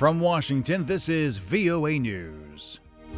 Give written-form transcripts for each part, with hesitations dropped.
From Washington, this is VOA News.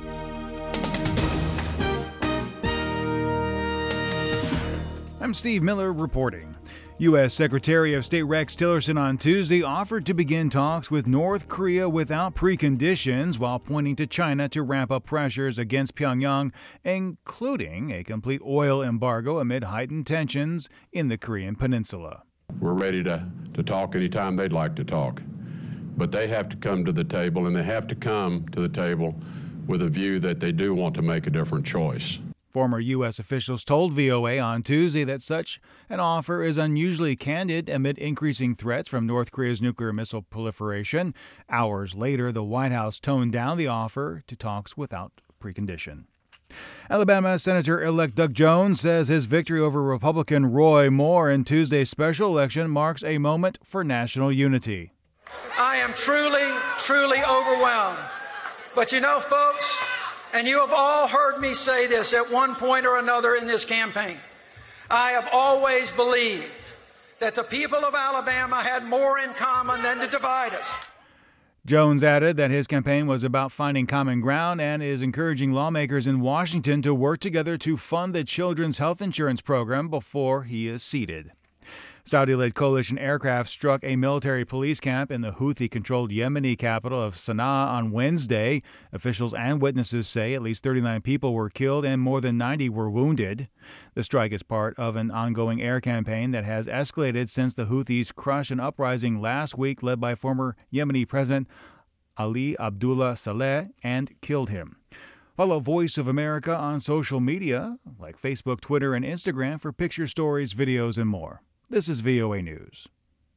I'm Steve Miller reporting. U.S. Secretary of State Rex Tillerson on Tuesday offered to begin talks with North Korea without preconditions while pointing to China to ramp up pressures against Pyongyang, including a complete oil embargo amid heightened tensions in the Korean peninsula. We're ready to talk anytime they'd like to talk. But they have to come to the table, and they have to come to the table with a view that they do want to make a different choice. Former U.S. officials told VOA on Tuesday that such an offer is unusually candid amid increasing threats from North Korea's nuclear missile proliferation. Hours later, the White House toned down the offer to talks without precondition. Alabama Senator-elect Doug Jones says his victory over Republican Roy Moore in Tuesday's special election marks a moment for national unity. I am truly overwhelmed. But you know, folks, and you have all heard me say this at one point or another in this campaign, I have always believed that the people of Alabama had more in common than to divide us. Jones added that his campaign was about finding common ground and is encouraging lawmakers in Washington to work together to fund the children's health insurance program before he is seated. Saudi-led coalition aircraft struck a military police camp in the Houthi-controlled Yemeni capital of Sana'a on Wednesday. Officials and witnesses say at least 39 people were killed and more than 90 were wounded. The strike is part of an ongoing air campaign that has escalated since the Houthis crushed an uprising last week led by former Yemeni President Ali Abdullah Saleh and killed him. Follow Voice of America on social media like Facebook, Twitter, and Instagram for picture stories, videos, and more. This is VOA News.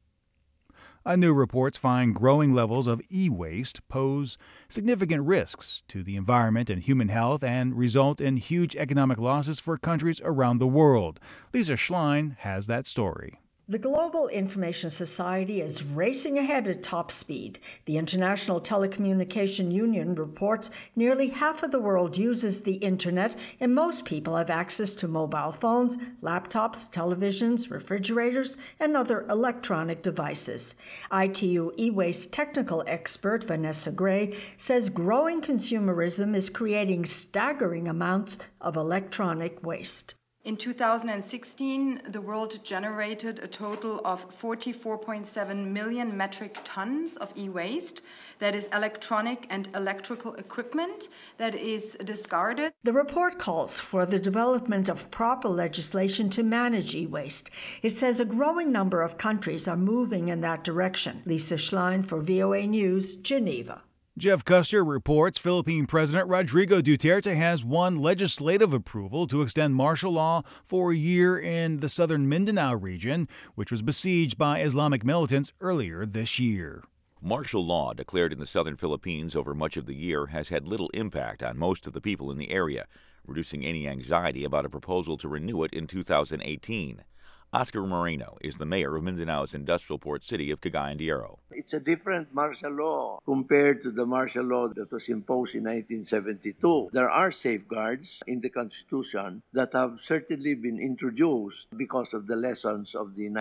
New reports find growing levels of e-waste pose significant risks to the environment and human health and result in huge economic losses for countries around the world. Lisa Schlein has that story. The Global Information Society is racing ahead at top speed. The International Telecommunication Union reports nearly half of the world uses the internet, and most people have access to mobile phones, laptops, televisions, refrigerators, and other electronic devices. ITU e-waste technical expert Vanessa Gray says growing consumerism is creating staggering amounts of electronic waste. In 2016, the world generated a total of 44.7 million metric tons of e-waste, that is electronic and electrical equipment that is discarded. The report calls for the development of proper legislation to manage e-waste. It says a growing number of countries are moving in that direction. Lisa Schlein for VOA News, Geneva. Jeff Custer reports Philippine President Rodrigo Duterte has won legislative approval to extend martial law for a year in the southern Mindanao region, which was besieged by Islamic militants earlier this year. Martial law declared in the southern Philippines over much of the year has had little impact on most of the people in the area, reducing any anxiety about a proposal to renew it in 2018. Oscar Moreno is the mayor of Mindanao's industrial port city of Cagayan de Oro. It's a different martial law compared to the martial law that was imposed in 1972. There are safeguards in the Constitution that have certainly been introduced because of the lessons of the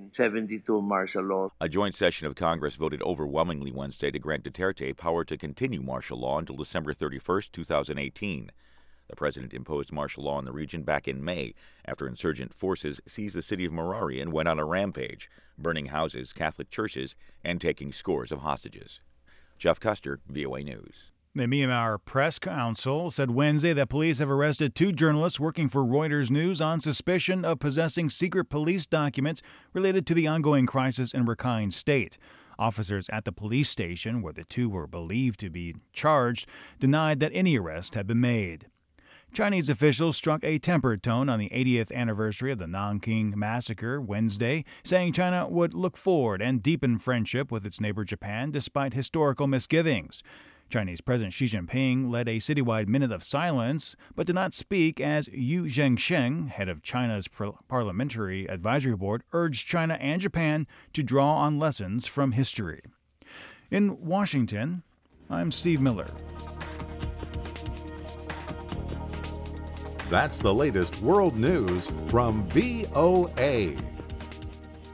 1972 martial law. A joint session of Congress voted overwhelmingly Wednesday to grant Duterte power to continue martial law until December 31, 2018. The president imposed martial law in the region back in May after insurgent forces seized the city of Marari and went on a rampage, burning houses, Catholic churches, and taking scores of hostages. Jeff Custer, VOA News. The Myanmar Press Council said Wednesday that police have arrested 2 journalists working for Reuters News on suspicion of possessing secret police documents related to the ongoing crisis in Rakhine State. Officers at the police station, where the 2 were believed to be charged, denied that any arrest had been made. Chinese officials struck a tempered tone on the 80th anniversary of the Nanking Massacre Wednesday, saying China would look forward and deepen friendship with its neighbor Japan despite historical misgivings. Chinese President Xi Jinping led a citywide minute of silence, but did not speak as Yu Zhengsheng, head of China's Parliamentary Advisory Board, urged China and Japan to draw on lessons from history. In Washington, I'm Steve Miller. That's the latest world news from VOA.